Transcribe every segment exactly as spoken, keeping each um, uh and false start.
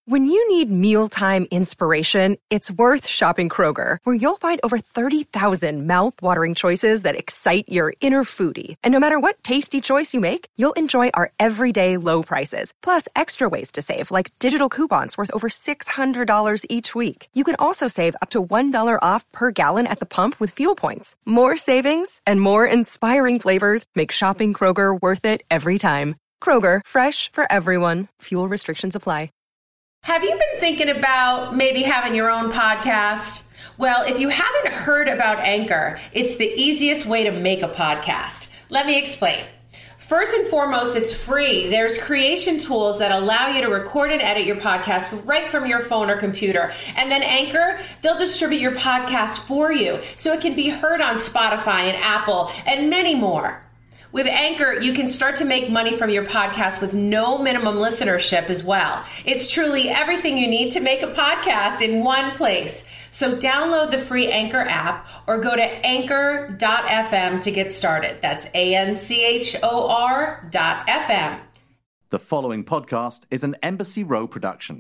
When you need mealtime inspiration, it's worth shopping Kroger, where you'll find over thirty thousand mouth-watering choices that excite your inner foodie. And no matter what tasty choice you make, you'll enjoy our everyday low prices, plus extra ways to save, like digital coupons worth over six hundred dollars each week. You can also save up to one dollar off per gallon at the pump with fuel points. More savings and more inspiring flavors make shopping Kroger worth it every time. Kroger, fresh for everyone. Fuel restrictions apply. Have you been thinking about maybe having your own podcast? Well, if you haven't heard about Anchor, it's the easiest way to make a podcast. Let me explain. First and foremost, it's free. There's creation tools that allow you to record and edit your podcast right from your phone or computer. And then Anchor, they'll distribute your podcast for you so it can be heard on Spotify and Apple and many more. With Anchor, you can start to make money from your podcast with no minimum listenership as well. It's truly everything you need to make a podcast in one place. So download the free Anchor app or go to anchor dot f m to get started. That's A N C H O R dot F M. The following podcast is an Embassy Row production.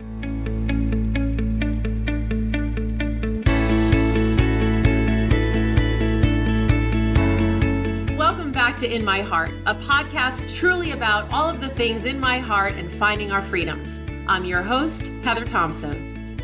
Back to In My Heart, a podcast truly about all of the things in my heart and finding our freedoms. I'm your host, Heather Thompson.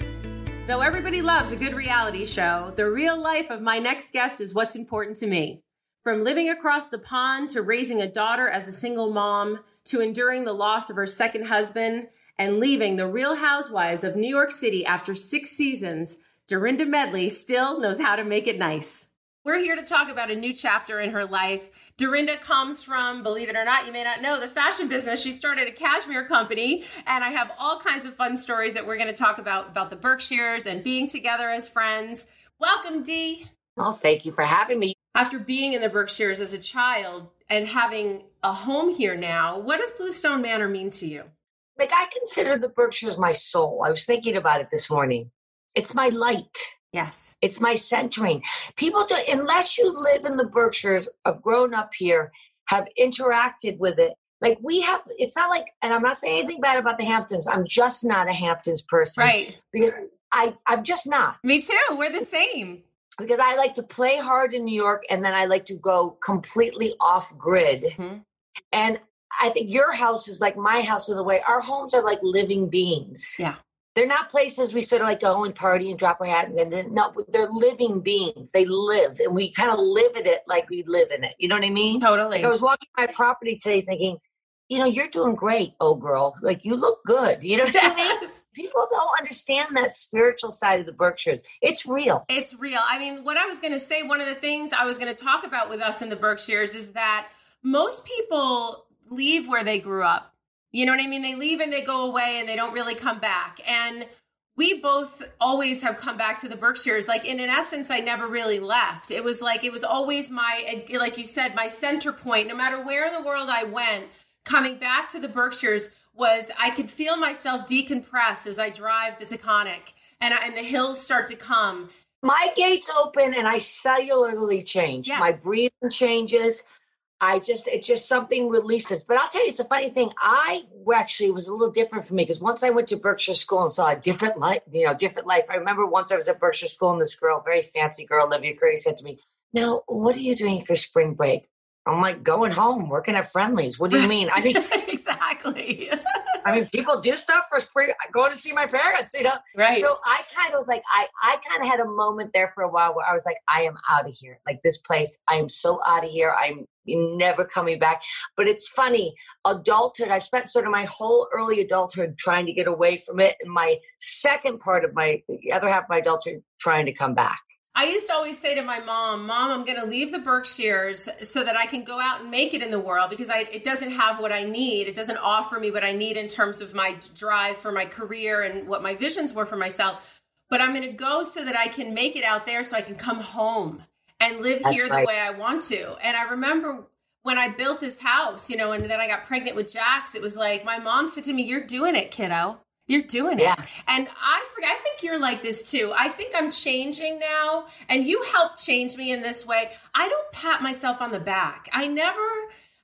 Though everybody loves a good reality show, the real life of my next guest is what's important to me. From living across the pond to raising a daughter as a single mom to enduring the loss of her second husband and leaving the Real Housewives of New York City after six seasons, Dorinda Medley still knows how to make it nice. We're here to talk about a new chapter in her life. Dorinda comes from, believe it or not, you may not know, the fashion business. She started a cashmere company, and I have all kinds of fun stories that we're going to talk about, about the Berkshires and being together as friends. Welcome, Dee. Well, thank you for having me. After being in the Berkshires as a child and having a home here now, what does Bluestone Manor mean to you? Like, I consider the Berkshires my soul. I was thinking about it this morning. It's my light. Yes. It's my centering. People do, unless you live in the Berkshires, have grown up here, have interacted with it. Like we have, it's not like, and I'm not saying anything bad about the Hamptons. I'm just not a Hamptons person. Right. Because I, I'm just not. Me too. We're the same. Because I like to play hard in New York and then I like to go completely off grid. Mm-hmm. And I think your house is like my house in a way. Our homes are like living beings. Yeah. They're not places we sort of like go and party and drop our hat. And then, no, they're living beings. They live, and we kind of live in it like we live in it. You know what I mean? Totally. Like I was walking my property today thinking, you know, you're doing great, oh girl. Like you look good. You know what yes. I mean? People don't understand that spiritual side of the Berkshires. It's real. It's real. I mean, what I was going to say, one of the things I was going to talk about with us in the Berkshires is that most people leave where they grew up. You know what I mean? They leave and they go away and they don't really come back. And we both always have come back to the Berkshires. Like in an essence, I never really left. It was like, it was always my, like you said, my center point. No matter where in the world I went, coming back to the Berkshires was, I could feel myself decompress as I drive the Taconic and, I, and the hills start to come. My gates open and I cellularly change. Yeah. My breathing changes. I just, it's just something releases. But I'll tell you, it's a funny thing. I actually, it was a little different for me because once I went to Berkshire School and saw a different life, you know, different life. I remember once I was at Berkshire School and this girl, very fancy girl, Olivia Curry, said to me, now, what are you doing for spring break? I'm like, going home, working at Friendly's. What do you mean? I mean, exactly. I mean, people do stuff for spring, going to see my parents, you know? Right. So I kind of was like, I, I kind of had a moment there for a while where I was like, I am out of here. Like this place, I am so out of here. I'm never coming back. But it's funny, adulthood, I spent sort of my whole early adulthood trying to get away from it. And my second part of my, the other half of my adulthood, trying to come back. I used to always say to my mom, Mom, I'm going to leave the Berkshires so that I can go out and make it in the world because I, it doesn't have what I need. It doesn't offer me what I need in terms of my drive for my career and what my visions were for myself. But I'm going to go so that I can make it out there so I can come home and live That's here right. the way I want to. And I remember when I built this house, you know, and then I got pregnant with Jax, it was like, my mom said to me, you're doing it, kiddo. You're doing it. Yeah. And I forget, I think you're like this too. I think I'm changing now. And you helped change me in this way. I don't pat myself on the back. I never,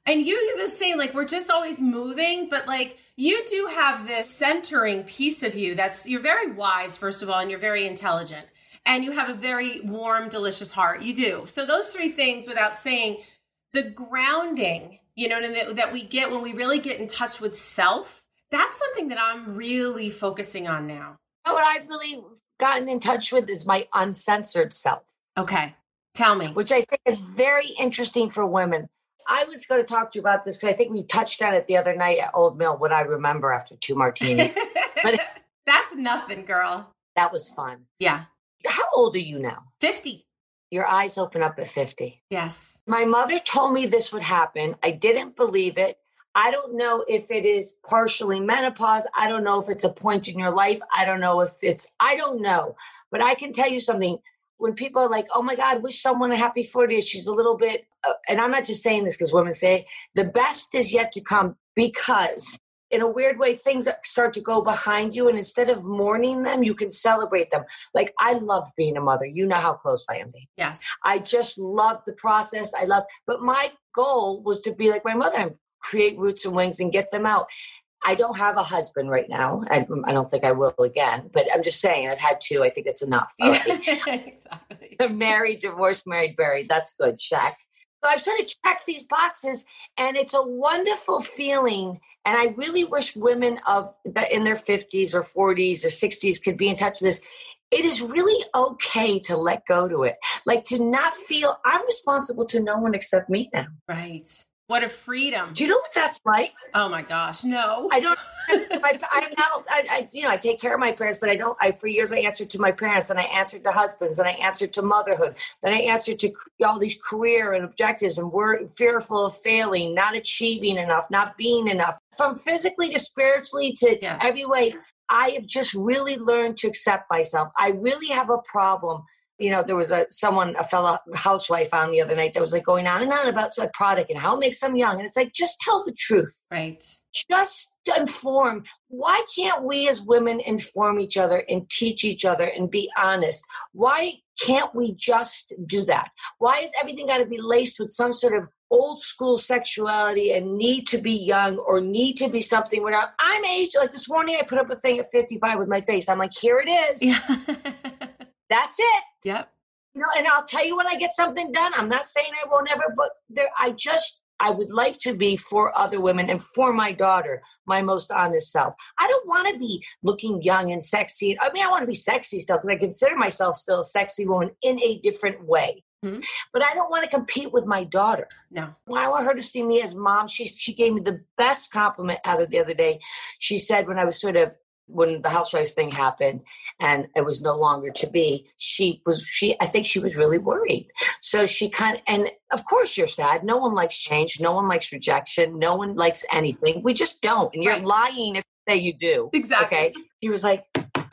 And you, you're the same, like we're just always moving, but like you do have this centering piece of you that's, you're very wise, first of all, and you're very intelligent. And you have a very warm, delicious heart. You do. So those three things, without saying, the grounding, you know, that, that we get when we really get in touch with self, that's something that I'm really focusing on now. You know what I've really gotten in touch with is my uncensored self. Okay. Tell me. Which I think is very interesting for women. I was going to talk to you about this because I think we touched on it the other night at Old Mill, what I remember after two martinis. But that's nothing, girl. That was fun. Yeah. How old are you now? fifty. Your eyes open up at fifty. Yes. My mother told me this would happen. I didn't believe it. I don't know if it is partially menopause. I don't know if it's a point in your life. I don't know if it's, I don't know. But I can tell you something. When people are like, oh my God, wish someone a happy fortieth, she's a little bit, uh, and I'm not just saying this because women say, the best is yet to come, because in a weird way, things start to go behind you. And instead of mourning them, you can celebrate them. Like, I love being a mother. You know how close I am to you. Yes. I just love the process. I love, but my goal was to be like my mother and create roots and wings and get them out. I don't have a husband right now. I, I don't think I will again, but I'm just saying I've had two. I think it's enough. Yeah, exactly. Married, divorced, married, buried. That's good. Check. So I've sort of checked these boxes, and it's a wonderful feeling. And I really wish women of that in their fifties or forties or sixties could be in touch with this. It is really okay to let go to it. Like, to not feel I'm responsible to no one except me now. Right. What a freedom. Do you know what that's like? Oh my gosh, no. I don't, I, I'm now, I, I, you know, I take care of my parents, but I don't, I, for years I answered to my parents, and I answered to husbands, and I answered to motherhood. Then I answered to all these career and objectives, and we're fearful of failing, not achieving enough, not being enough. From physically to spiritually to yes. every way, I have just really learned to accept myself. I really have a problem. You know, there was a someone, a fellow housewife on the other night that was like going on and on about a product and how it makes them young. And it's like, just tell the truth. Right. Just inform. Why can't we as women inform each other and teach each other and be honest? Why can't we just do that? Why is everything got to be laced with some sort of old school sexuality and need to be young or need to be something? Without, I'm aged. Like this morning, I put up a thing at fifty-five with my face. I'm like, here it is. Yeah. That's it. Yep. You know, and I'll tell you when I get something done. I'm not saying I won't ever, but there, I just, I would like to be for other women and for my daughter, my most honest self. I don't want to be looking young and sexy. I mean, I want to be sexy still because I consider myself still a sexy woman in a different way. Mm-hmm. But I don't want to compete with my daughter. No. I want her to see me as mom. She, she gave me the best compliment out of the other day. She said when I was sort of, when the housewives thing happened and it was no longer to be, she was, she, I think she was really worried. So she kind of, and of course you're sad. No one likes change. No one likes rejection. No one likes anything. We just don't. And you're right. Lying if you say you do. Exactly. Okay. He was like,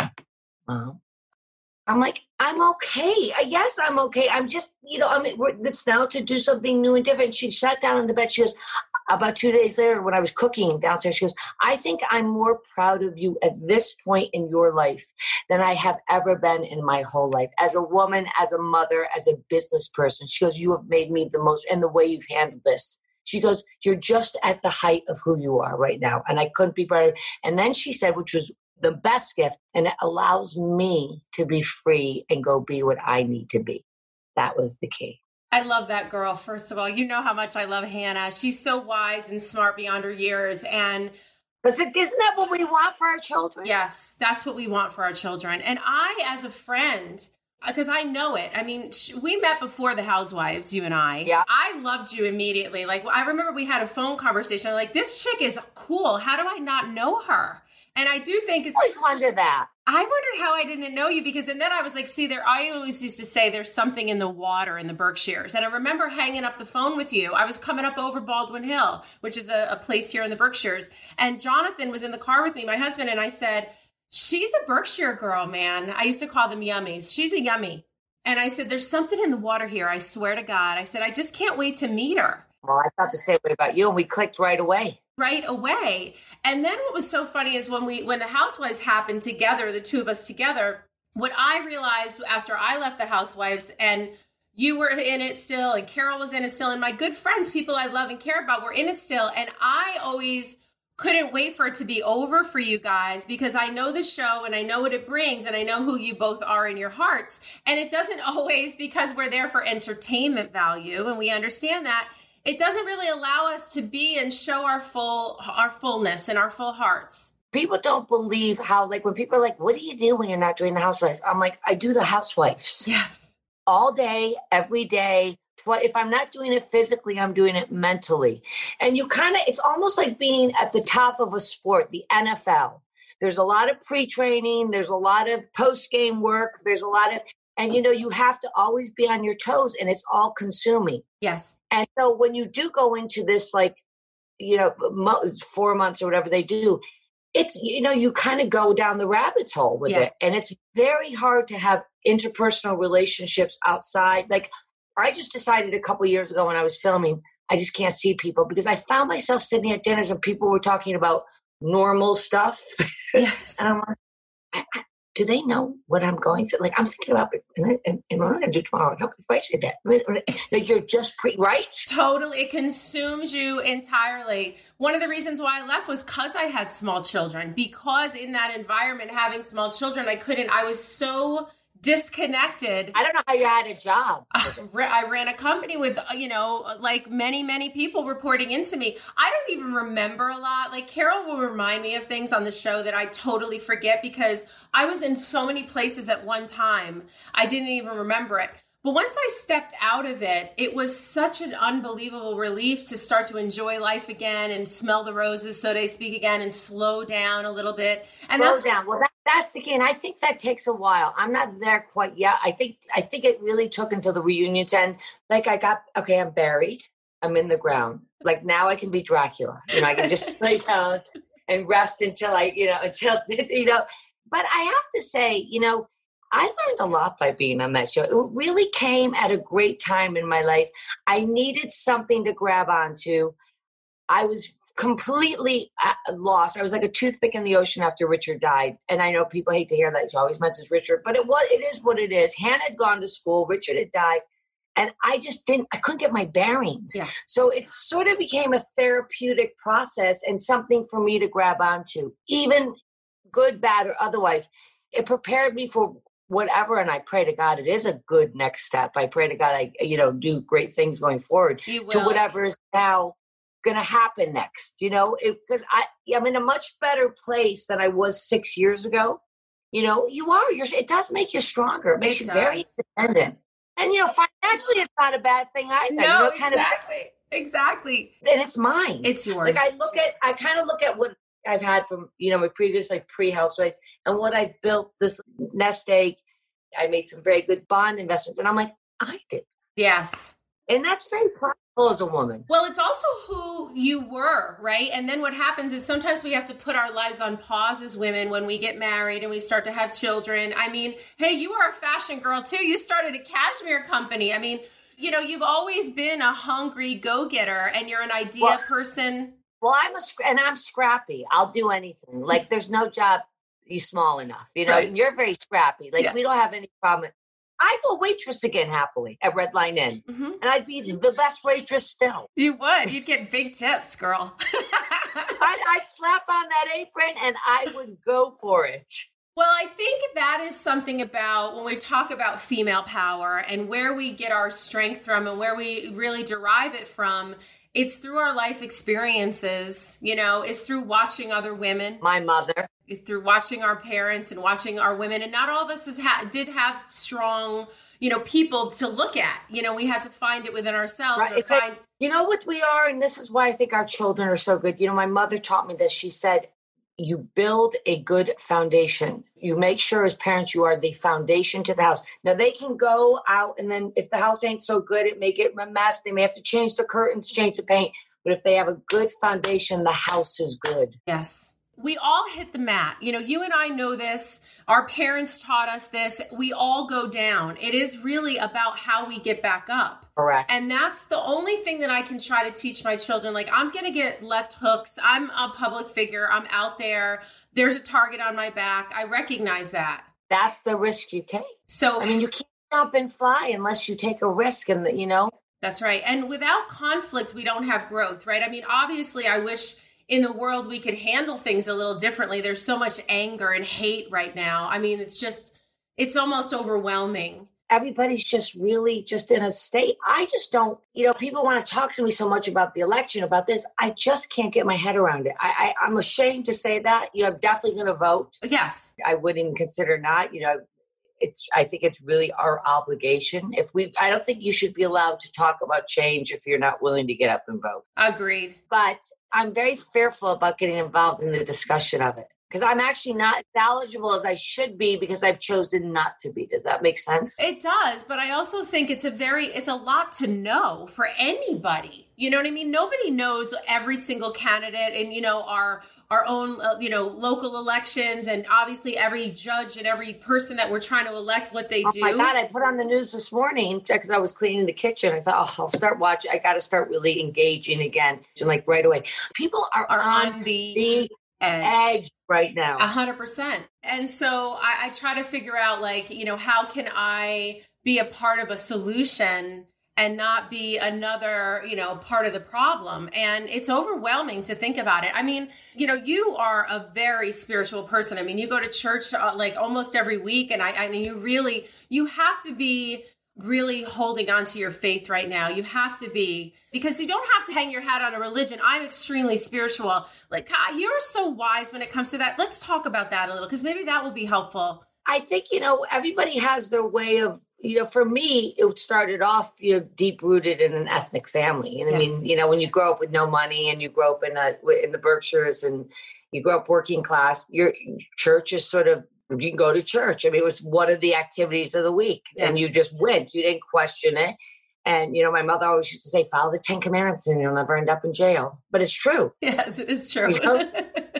Mom. I'm like, I'm okay. I guess I'm okay. I'm just, you know, I mean, it's now to do something new and different. She sat down on the bed. She goes, about two days later, when I was cooking downstairs, she goes, I think I'm more proud of you at this point in your life than I have ever been in my whole life. As a woman, as a mother, as a business person. She goes, you have made me the most, and the way you've handled this. She goes, you're just at the height of who you are right now. And I couldn't be prouder. And then she said, which was the best gift, and it allows me to be free and go be what I need to be. That was the key. I love that girl. First of all, you know how much I love Hannah. She's so wise and smart beyond her years. And isn't that what we want for our children? Yes, that's what we want for our children. And I, as a friend, because I know it. I mean, we met before the Housewives, you and I. Yeah. I loved you immediately. Like, I remember we had a phone conversation. I'm like, this chick is cool. How do I not know her? And I do think it's... I always wonder that. I wondered how I didn't know you, because, and then I was like, see, there, I always used to say there's something in the water in the Berkshires. And I remember hanging up the phone with you. I was coming up over Baldwin Hill, which is a, a place here in the Berkshires. And Jonathan was in the car with me, my husband, and I said, she's a Berkshire girl, man. I used to call them yummies. She's a yummy. And I said, there's something in the water here. I swear to God. I said, I just can't wait to meet her. Well, I thought the same way about you, and we clicked right away. Right away. And then what was so funny is when we, when the Housewives happened together, the two of us together, what I realized after I left the Housewives and you were in it still, and Carol was in it still, and my good friends, people I love and care about, were in it still. And I always couldn't wait for it to be over for you guys, because I know the show and I know what it brings, and I know who you both are in your hearts. And it doesn't always, because we're there for entertainment value and we understand that, it doesn't really allow us to be and show our full, our fullness and our full hearts. People don't believe how, like, when people are like, what do you do when you're not doing the Housewives? I'm like, I do the Housewives. Yes. All day, every day. If I'm not doing it physically, I'm doing it mentally. And you kind of, it's almost like being at the top of a sport, the N F L. There's a lot of pre-training. There's a lot of post-game work. There's a lot of, and you know, you have to always be on your toes, and it's all consuming. Yes. And so when you do go into this, like, you know, mo- four months or whatever they do, it's, you know, you kind of go down the rabbit's hole with Yeah. it. And it's very hard to have interpersonal relationships outside. Like, I just decided a couple of years ago when I was filming, I just can't see people, because I found myself sitting at dinners and people were talking about normal stuff. Yes. And I'm like, I, I, do they know what I'm going through? Like, I'm thinking about it, and, and, and what am I going to do tomorrow? How if I say that? Like, you're just pre, right? Totally. It consumes you entirely. One of the reasons why I left was because I had small children, because in that environment, having small children, I couldn't, I was so disconnected. I don't know how you had a job. I ran a company with, you know, like many, many people reporting into me. I don't even remember a lot. Like, Carol will remind me of things on the show that I totally forget, because I was in so many places at one time. I didn't even remember it. But once I stepped out of it, it was such an unbelievable relief to start to enjoy life again and smell the roses, so to speak, again, and slow down a little bit. And slow that's down. Well, that, that's the key. And I think that takes a while. I'm not there quite yet. I think I think it really took until the reunions end. Like, I got, okay, I'm buried. I'm in the ground. Like, now I can be Dracula. You know, I can just lay down and rest until I, you know, until, you know. But I have to say, you know, I learned a lot by being on that show. It really came at a great time in my life. I needed something to grab onto. I was completely lost. I was like a toothpick in the ocean after Richard died. And I know people hate to hear that. He always mentions Richard, but it was, it is what it is. Hannah had gone to school. Richard had died. And I just didn't, I couldn't get my bearings. Yeah. So it sort of became a therapeutic process and something for me to grab onto, even good, bad, or otherwise. It prepared me for whatever. And I pray to God, it is a good next step. I pray to God, I, you know, do great things going forward to whatever is now going to happen next, you know, because I, I'm in a much better place than I was six years ago. You know, you are, you're, it does make you stronger. It makes It you does. very independent. And, you know, financially, it's not a bad thing either. No, you know, kind exactly. Of, exactly. And it's mine. It's yours. Like, I look at, I kind of look at what I've had from, you know, my previous, like, pre-Housewives, and what I've built, this nest egg. I made some very good bond investments. And I'm like, I did. Yes. And that's very powerful as a woman. Well, it's also who you were, right? And then what happens is sometimes we have to put our lives on pause as women when we get married and we start to have children. I mean, hey, you are a fashion girl too. You started a cashmere company. I mean, you know, you've always been a hungry go-getter, and you're an idea well, person. Well, I'm a, and I'm scrappy. I'll do anything. Like, there's no job he's small enough, you know, right. You're very scrappy. Like, yeah. We don't have any problem. I'd go waitress again happily at Red Line Inn. Mm-hmm. And I'd be the best waitress still. You would. You'd get big tips, girl. I'd, I'd slap on that apron and I would go for it. Well, I think that is something about when we talk about female power and where we get our strength from and where we really derive it from. It's through our life experiences, you know, it's through watching other women. My mother. It's through watching our parents and watching our women. And not all of us has ha- did have strong, you know, people to look at. You know, we had to find it within ourselves. Right. Or it's find- like, you know what we are? And this is why I think our children are so good. You know, my mother taught me this. She said, you build a good foundation. You make sure as parents, you are the foundation to the house. Now they can go out and then if the house ain't so good, it may get a mess. They may have to change the curtains, change the paint. But if they have a good foundation, the house is good. Yes. We all hit the mat. You know, you and I know this. Our parents taught us this. We all go down. It is really about how we get back up. Correct. And that's the only thing that I can try to teach my children. Like, I'm going to get left hooks. I'm a public figure. I'm out there. There's a target on my back. I recognize that. That's the risk you take. So, I mean, you can't jump and fly unless you take a risk, and you know. That's right. And without conflict, we don't have growth, right? I mean, obviously, I wish in the world we could handle things a little differently. There's so much anger and hate right now. I mean, it's just, it's almost overwhelming. Everybody's just really just in a state. I just don't, you know, people want to talk to me so much about the election, about this. I just can't get my head around it. I, I, I'm ashamed to say that. You know, I'm definitely going to vote. Yes. I wouldn't even consider not, you know, it's, I think it's really our obligation. If we, I don't think you should be allowed to talk about change if you're not willing to get up and vote. Agreed. But I'm very fearful about getting involved in the discussion of it, because I'm actually not as knowledgeable as I should be because I've chosen not to be. Does that make sense? It does. But I also think it's a very, it's a lot to know for anybody. You know what I mean? Nobody knows every single candidate and, you know, our, our own, uh, you know, local elections, and obviously every judge and every person that we're trying to elect, what they oh do. Oh my God, I put on the news this morning because I was cleaning the kitchen. I thought, oh, I'll start watching. I got to start really engaging again. And like right away. People are, are on, on the, the edge. edge right now. A hundred percent. And so I, I try to figure out, like, you know, how can I be a part of a solution and not be another, you know, part of the problem. And it's overwhelming to think about it. I mean, you know, you are a very spiritual person. I mean, you go to church uh, like almost every week. And I, I mean, you really, you have to be really holding on to your faith right now. You have to be, because you don't have to hang your hat on a religion. I'm extremely spiritual. Like, you're so wise when it comes to that. Let's talk about that a little, because maybe that will be helpful. I think, you know, everybody has their way of, you know, for me, it started off, you know, deep rooted in an ethnic family. And I yes. mean, you know, when you grow up with no money and you grow up in a, in the Berkshires and you grow up working class, your church is sort of, you can go to church. I mean, it was one of the activities of the week yes. and you just went, you didn't question it. And, you know, my mother always used to say, follow the Ten Commandments and you'll never end up in jail. But it's true. Yes, it is true. You know,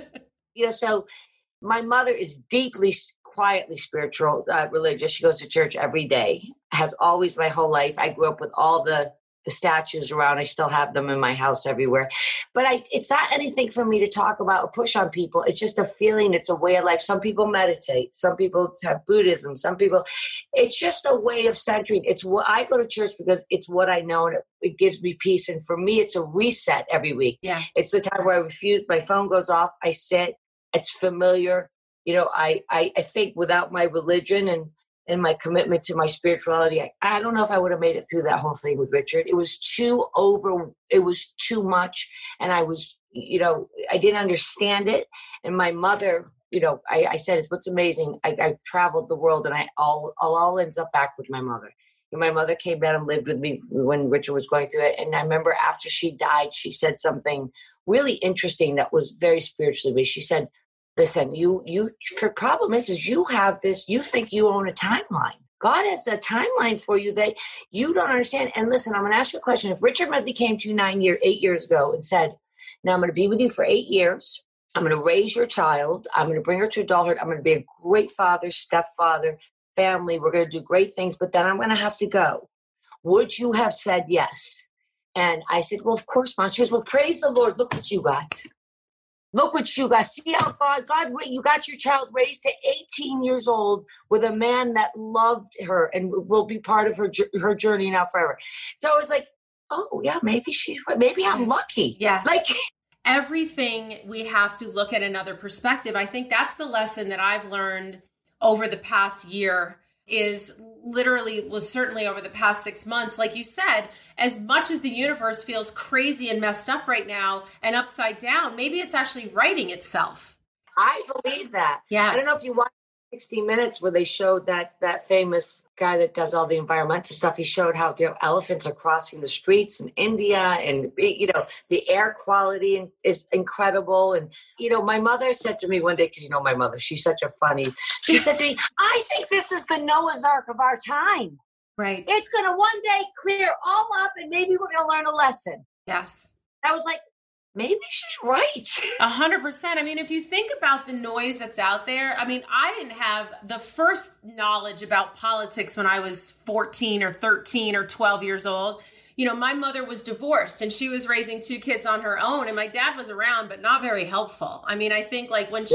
you know so my mother is deeply quietly spiritual, uh, religious. She goes to church every day, has always my whole life. I grew up with all the, the statues around. I still have them in my house everywhere. But I, it's not anything for me to talk about or push on people. It's just a feeling. It's a way of life. Some people meditate. Some people have Buddhism. Some people, it's just a way of centering. It's what I go to church because it's what I know and it, it gives me peace. And for me, it's a reset every week. Yeah. It's the time where I refuse. My phone goes off. I sit. It's familiar. You know, I, I, I think without my religion and, and my commitment to my spirituality, I, I don't know if I would have made it through that whole thing with Richard. It was too over, it was too much. And I was, you know, I didn't understand it. And my mother, you know, I, I said, what's amazing. I, I traveled the world and I all, all, all ends up back with my mother. And my mother came down and lived with me when Richard was going through it. And I remember after she died, she said something really interesting that was very spiritually based. She said, listen, you, you, the problem is, is you have this, you think you own a timeline. God has a timeline for you that you don't understand. And listen, I'm going to ask you a question. If Richard Medley came to you nine years, eight years ago and said, now I'm going to be with you for eight years. I'm going to raise your child. I'm going to bring her to adulthood. I'm going to be a great father, stepfather, family. We're going to do great things, but then I'm going to have to go. Would you have said yes? And I said, well, of course, Mom. She goes, well, praise the Lord. Look what you got. Look what you got. See how God, God, you got your child raised to eighteen years old with a man that loved her and will be part of her her journey now forever. So I was like, oh yeah, maybe she's, maybe I'm yes. lucky. Yes. Like everything, we have to look at another perspective. I think that's the lesson that I've learned over the past year. Is literally was certainly over the past six months. Like you said, as much as the universe feels crazy and messed up right now and upside down, maybe it's actually righting itself. I believe that. Yes. I don't know if you watched sixty minutes where they showed that that famous guy that does all the environmental stuff. He showed how, you know, elephants are crossing the streets in India and, you know, the air quality is incredible. And, you know, my mother said to me one day, because you know my mother, she's such a funny, she said to me, I think this is the Noah's Ark of our time. Right. It's going to one day clear all up and maybe we're going to learn a lesson. Yes. I was like, maybe she's right. A hundred percent. I mean, if you think about the noise that's out there, I mean, I didn't have the first knowledge about politics when I was fourteen or thirteen or twelve years old. You know, my mother was divorced and she was raising two kids on her own and my dad was around, but not very helpful. I mean, I think like when yeah. she,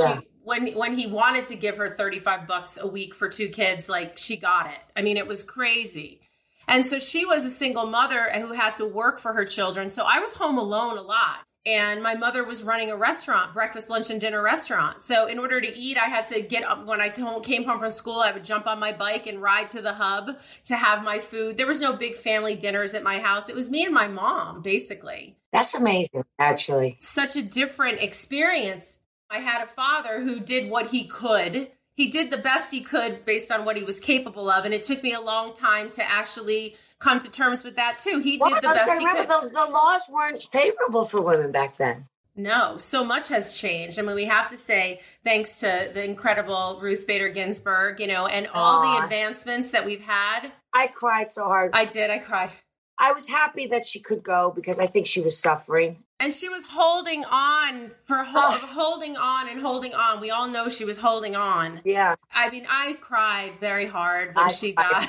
when when he wanted to give her thirty-five bucks a week for two kids, like she got it. I mean, it was crazy. And so she was a single mother who had to work for her children. So I was home alone a lot. And my mother was running a restaurant, breakfast, lunch, and dinner restaurant. So in order to eat, I had to get up. When I came home from school, I would jump on my bike and ride to the hub to have my food. There was no big family dinners at my house. It was me and my mom, basically. That's amazing, actually. Such a different experience. I had a father who did what he could. He did the best he could based on what he was capable of. And it took me a long time to actually come to terms with that too. He well, did the best he could. The, the laws weren't favorable for women back then. No, so much has changed. I mean, we have to say thanks to the incredible Ruth Bader Ginsburg, you know, and all Aww. the advancements that we've had. I cried so hard. I did. I cried. I was happy that she could go because I think she was suffering. And she was holding on for ho- oh. holding on and holding on. We all know she was holding on. Yeah. I mean, I cried very hard when I she died.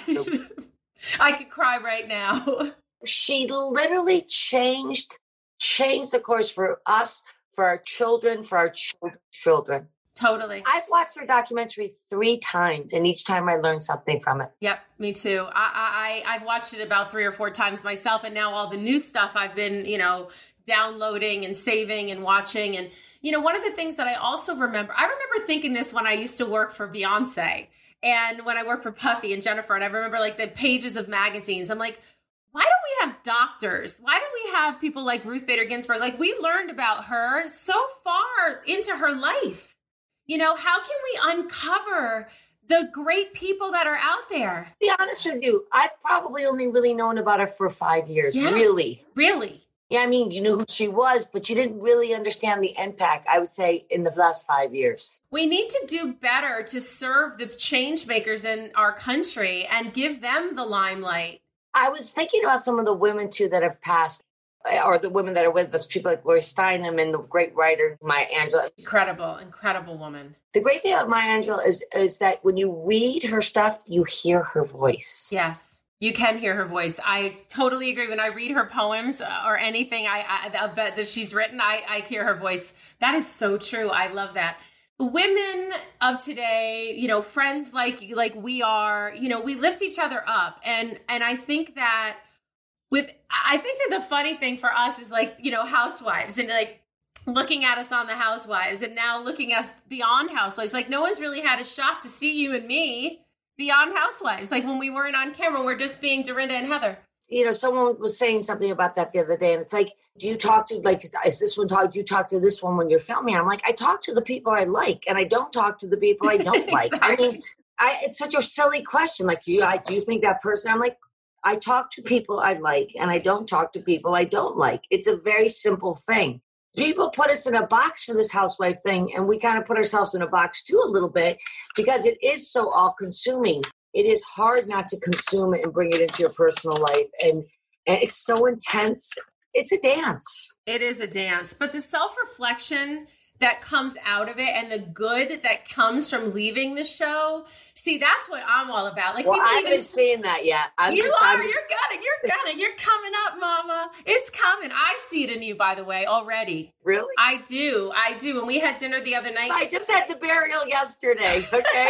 I could cry right now. She literally changed, changed the course for us, for our children, for our children's children. Totally. I've watched her documentary three times, and each time I learned something from it. Yep, me too. I, I, I've watched it about three or four times myself, and now all the new stuff I've been, you know, downloading and saving and watching. And, you know, one of the things that I also remember, I remember thinking this when I used to work for Beyonce. And when I worked for Puffy and Jennifer, and I remember like the pages of magazines, I'm like, why don't we have doctors? Why don't we have people like Ruth Bader Ginsburg? Like we learned about her so far into her life. You know, how can we uncover the great people that are out there? To be honest with you, I've probably only really known about her for five years. Yeah, really. Really? Yeah, I mean, you knew who she was, but you didn't really understand the impact, I would say, in the last five years. We need to do better to serve the change makers in our country and give them the limelight. I was thinking about some of the women, too, that have passed, or the women that are with us, people like Gloria Steinem and the great writer, Maya Angelou. Incredible, incredible woman. The great thing about Maya Angelou is, is that when you read her stuff, you hear her voice. Yes. You can hear her voice. I totally agree. When I read her poems or anything I, I, I bet that she's written, I, I hear her voice. That is so true. I love that. Women of today, you know, friends like like we are, you know, we lift each other up. And and I think that with, I think that the funny thing for us is like, you know, housewives and like looking at us on the Housewives and now looking at us beyond Housewives. Like no one's really had a shot to see you and me beyond Housewives. Like when we weren't on camera, we're just being Dorinda and Heather. You know, someone was saying something about that the other day, and it's like, do you talk to, like, is this one talk, do you talk to this one when you're filming? I'm like, I talk to the people I like, and I don't talk to the people I don't like. Exactly. I mean, I, it's such a silly question. Like, do you, I, do you think that person? I'm like, I talk to people I like, and I don't talk to people I don't like. It's a very simple thing. People put us in a box for this housewife thing, and we kind of put ourselves in a box too a little bit because it is so all-consuming. It is hard not to consume it and bring it into your personal life, and, and it's so intense. It's a dance. It is a dance, but the self-reflection that comes out of it and the good that comes from leaving the show. See, that's what I'm all about. Like, well, I haven't even, seen that yet. I'm you just, are. I'm you're gonna. You're gonna. You're coming up, Mama. It's coming. I see it in you, by the way, already. Really? I do. I do. When we had dinner the other night. I just had the burial yesterday. Okay.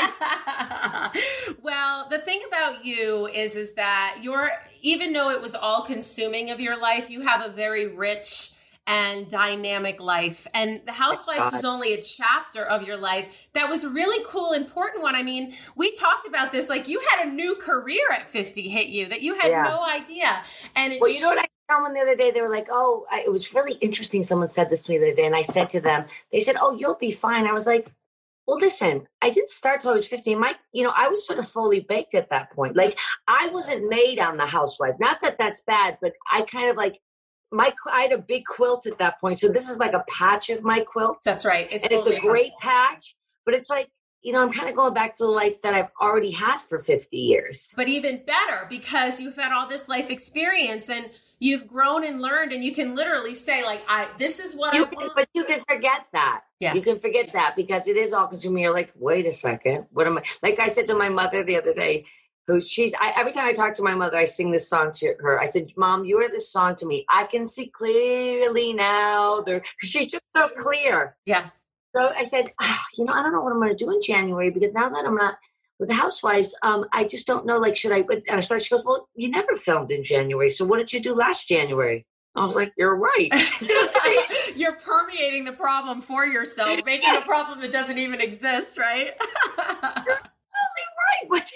Well, the thing about you is, is that you're, even though it was all consuming of your life, you have a very rich and dynamic life. And The Housewives was only a chapter of your life that was a really cool, important one. I mean, we talked about this, like you had a new career at fifty hit you that you had yeah. no idea. And it well, you know what I told someone the other day? They were like, oh, I, it was really interesting. Someone said this to me the other day, and I said to them, they said, oh, you'll be fine. I was like, well, listen, I didn't start till I was fifteen. My, you know, I was sort of fully baked at that point. Like I wasn't made on The Housewife. Not that that's bad, but I kind of like, My I had a big quilt at that point. So this is like a patch of my quilt. That's right. It's and it's a great patch, but it's like, you know, I'm kind of going back to the life that I've already had for fifty years. But even better because you've had all this life experience and you've grown and learned, and you can literally say like, I, this is what you I can, want. But you can forget that. Yes. You can forget that because it is all consuming. You're like, wait a second. What am I? Like I said to my mother the other day, who she's, I, every time I talk to my mother, I sing this song to her. I said, Mom, you are this song to me. I can see clearly now. Because she's just so clear. Yes. So I said, oh, you know, I don't know what I'm going to do in January because now that I'm not with the Housewives, um, I just don't know, like, should I, and I started, she goes, well, you never filmed in January. So what did you do last January? I was like, you're right. You're permeating the problem for yourself, making a problem that doesn't even exist, right? You're totally right.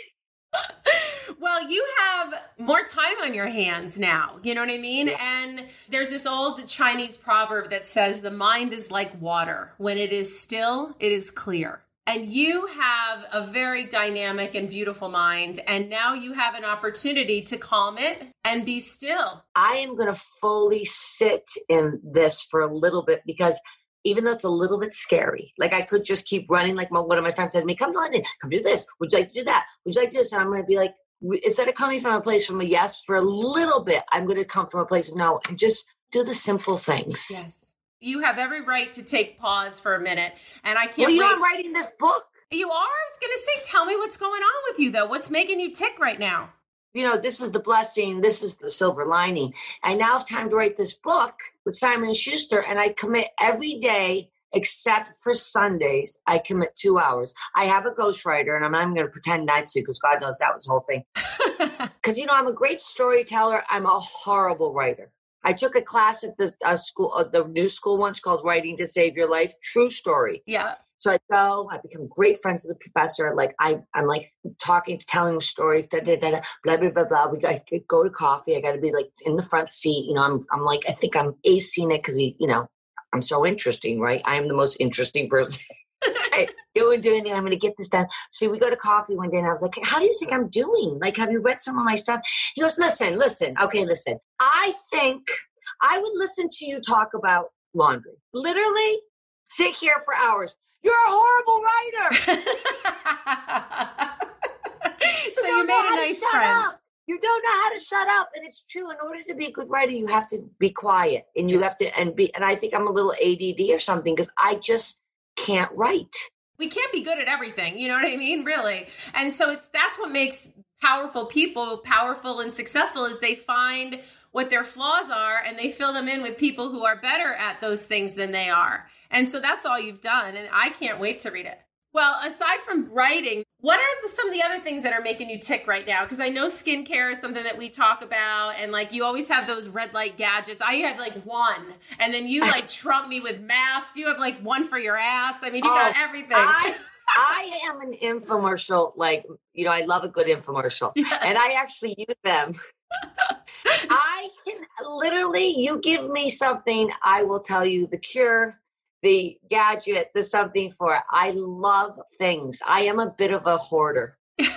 Well, you have more time on your hands now, you know what I mean? Yeah. And there's this old Chinese proverb that says the mind is like water. When it is still, it is clear. And you have a very dynamic and beautiful mind. And now you have an opportunity to calm it and be still. I am going to fully sit in this for a little bit because even though it's a little bit scary, like I could just keep running. Like my, one of my friends said to me, come to London, come do this. Would you like to do that? Would you like to do this? And I'm going to be like, instead of coming from a place from a yes for a little bit, I'm going to come from a place of no and just do the simple things. Yes. You have every right to take pause for a minute. And I can't well, you wait. are writing this book. You are? I was going to say, tell me what's going on with you, though. What's making you tick right now? You know, this is the blessing. This is the silver lining. I now have time to write this book with Simon and Schuster, and I commit every day except for Sundays. I commit two hours. I have a ghostwriter, and I'm not even going to pretend not to because God knows that was the whole thing. Because, you know, I'm a great storyteller. I'm a horrible writer. I took a class at the uh, school, uh, the new school once called Writing to Save Your Life. True story. Yeah. So I go, I become great friends with the professor. Like I, I'm like talking, telling him stories, da, da, da, da, blah, blah, blah, blah. We got to go to coffee. I got to be like in the front seat. You know, I'm, I'm like, I think I'm acing it because he, you know, I'm so interesting, right? I am the most interesting person. I do and do anything. I'm going to get this done. So we go to coffee one day and I was like, how do you think I'm doing? Like, have you read some of my stuff? He goes, listen, listen. Okay, listen. I think I would listen to you talk about laundry. Literally sit here for hours. You're a horrible writer. So you, you made a nice friend. Up. You don't know how to shut up. And it's true. In order to be a good writer, you have to be quiet and you have to, and be, and I think I'm a little A D D or something because I just can't write. We can't be good at everything. You know what I mean? Really. And so it's, that's what makes powerful people powerful and successful is they find what their flaws are and they fill them in with people who are better at those things than they are. And so that's all you've done. And I can't wait to read it. Well, aside from writing, what are the, some of the other things that are making you tick right now? Because I know skincare is something that we talk about. And like, you always have those red light gadgets. I had like one. And then you like trump me with masks. You have like one for your ass. I mean, you oh, got everything. I, I am an infomercial. Like, you know, I love a good infomercial. Yes. And I actually use them. I can literally, you give me something, I will tell you the cure, the gadget, the something for it. I love things. I am a bit of a hoarder.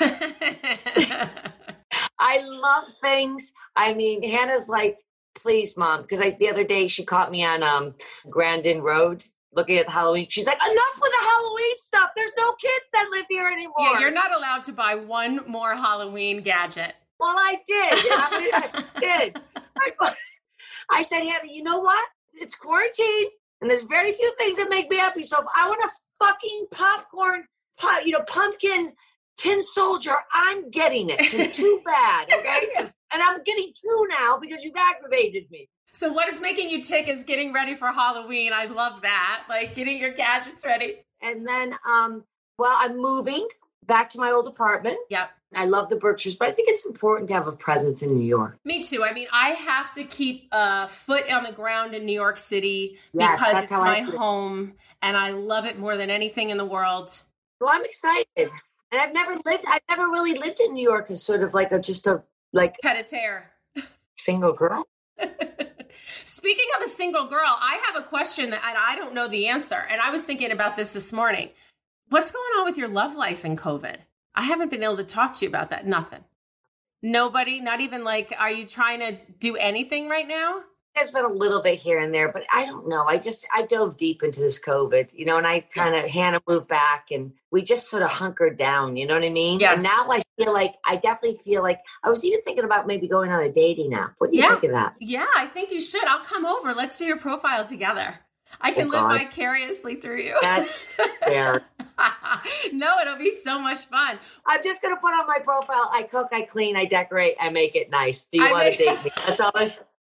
I love things. I mean, Hannah's like, please, Mom, because I the other day she caught me on um, Grandin Road looking at Halloween. She's like, enough with the Halloween stuff. There's no kids that live here anymore. Yeah, you're not allowed to buy one more Halloween gadget. Well, I did. I, mean, I did. I, I said, Hannah, you know what? It's quarantine. And there's very few things that make me happy. So if I want a fucking popcorn, you know, pumpkin tin soldier, I'm getting it. It's too bad, okay? And I'm getting two now because you've aggravated me. So what is making you tick is getting ready for Halloween. I love that. Like getting your gadgets ready. And then, um, well, I'm moving back to my old apartment. Yep. I love the Berkshires, but I think it's important to have a presence in New York. Me too. I mean, I have to keep a foot on the ground in New York City yes, because it's my home and I love it more than anything in the world. Well, I'm excited. And I've never lived, I've never really lived in New York as sort of like a, just a, like. Pet-a-terre. Single girl. Speaking of a single girl, I have a question that I don't know the answer. And I was thinking about this this morning. What's going on with your love life in COVID? I haven't been able to talk to you about that. Nothing. Nobody, not even like, are you trying to do anything right now? There's been a little bit here and there, but I don't know. I just, I dove deep into this COVID, you know, and I kind of, Hannah moved back and we just sort of hunkered down, you know what I mean? Yes. And now I feel like, I definitely feel like, I was even thinking about maybe going on a dating app. What do you yeah. think of that? Yeah, I think you should. I'll come over. Let's do your profile together. I can oh, live God. vicariously through you. That's fair. No, it'll be so much fun. I'm just going to put on my profile. I cook, I clean, I decorate, I make it nice. Do you I want to date me? That's all I...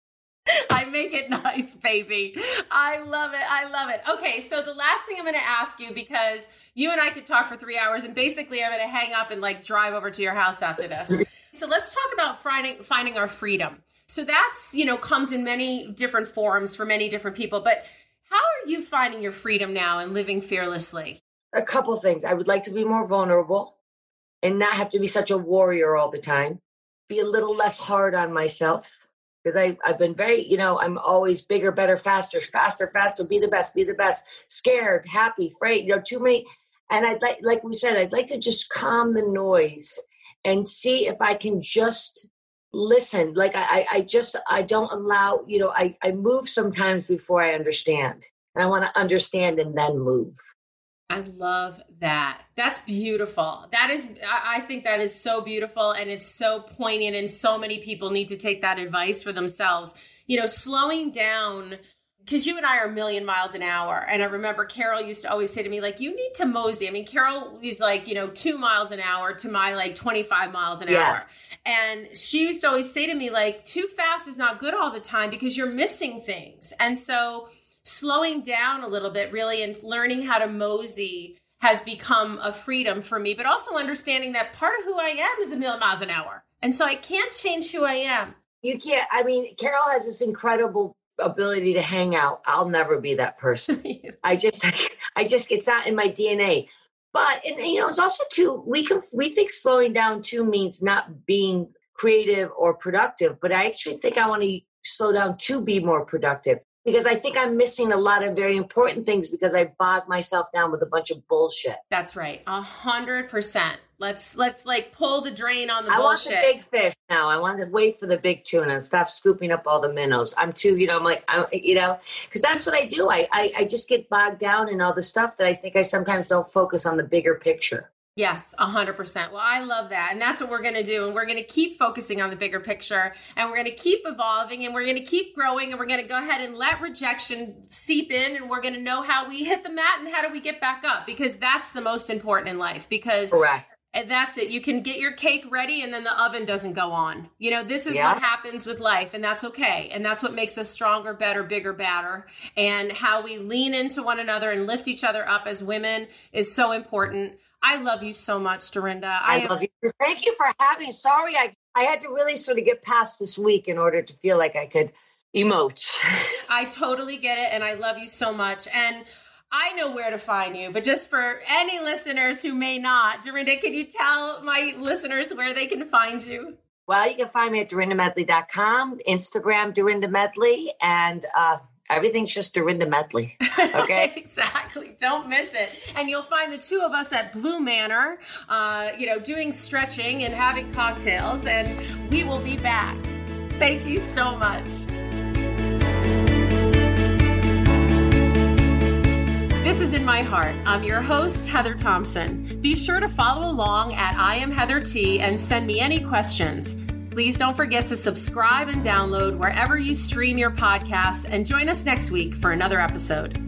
I make it nice, baby. I love it. I love it. Okay, so the last thing I'm going to ask you, because you and I could talk for three hours, and basically I'm going to hang up and like drive over to your house after this. So let's talk about finding finding our freedom. So that's, you know, comes in many different forms for many different people. But how are you finding your freedom now and living fearlessly? A couple things. I would like to be more vulnerable and not have to be such a warrior all the time. Be a little less hard on myself. Because I, I've been very, you know, I'm always bigger, better, faster, faster, faster, be the best, be the best, scared, happy, afraid, you know, too many. And I'd like, like we said, I'd like to just calm the noise and see if I can just listen. Like I, I just, I don't allow, you know, I, I move sometimes before I understand. And I want to understand and then move. I love that. That's beautiful. That is, I think that is so beautiful, and it's so poignant, and so many people need to take that advice for themselves. You know, slowing down, because you and I are a million miles an hour. And I remember Carol used to always say to me, like, you need to mosey. I mean, Carol is like, you know, two miles an hour to my like twenty-five miles an yes. hour. And she used to always say to me, like, too fast is not good all the time because you're missing things. And so slowing down a little bit really and learning how to mosey has become a freedom for me, but also understanding that part of who I am is a million miles an hour. And so I can't change who I am. You can't. I mean, Carol has this incredible ability to hang out. I'll never be that person. I just, I just, it's not in my D N A. But, and you know, it's also too, we can, we think slowing down too means not being creative or productive, but I actually think I want to slow down to be more productive. Because I think I'm missing a lot of very important things because I bogged myself down with a bunch of bullshit. That's right. A hundred percent. Let's, let's like pull the drain on the I bullshit. I want the big fish now. I want to wait for the big tuna and stop scooping up all the minnows. I'm too, you know, I'm like, I, you know, because that's what I do. I, I, I just get bogged down in all the stuff that I think I sometimes don't focus on the bigger picture. Yes, a hundred percent. Well, I love that. And that's what we're going to do. And we're going to keep focusing on the bigger picture, and we're going to keep evolving, and we're going to keep growing, and we're going to go ahead and let rejection seep in, and we're going to know how we hit the mat and how do we get back up, because that's the most important in life. Because correct. And that's it. You can get your cake ready and then the oven doesn't go on. You know, this is yeah. what happens with life, and that's okay. And that's what makes us stronger, better, bigger, badder. And how we lean into one another and lift each other up as women is so important. I love you so much, Dorinda. I, I am- love you. Thank you for having me. Sorry, I, I had to really sort of get past this week in order to feel like I could emote. I totally get it. And I love you so much. And I know where to find you, but just for any listeners who may not, Dorinda, can you tell my listeners where they can find you? Well, you can find me at dorinda medley dot com, Instagram, Dorinda Medley, and uh, everything's just Dorinda Medley. Okay. Exactly. Don't miss it. And you'll find the two of us at Blue Manor, uh, you know, doing stretching and having cocktails, and we will be back. Thank you so much. This is In My Heart. I'm your host, Heather Thompson. Be sure to follow along at I Am Heather T and send me any questions. Please don't forget to subscribe and download wherever you stream your podcasts, and join us next week for another episode.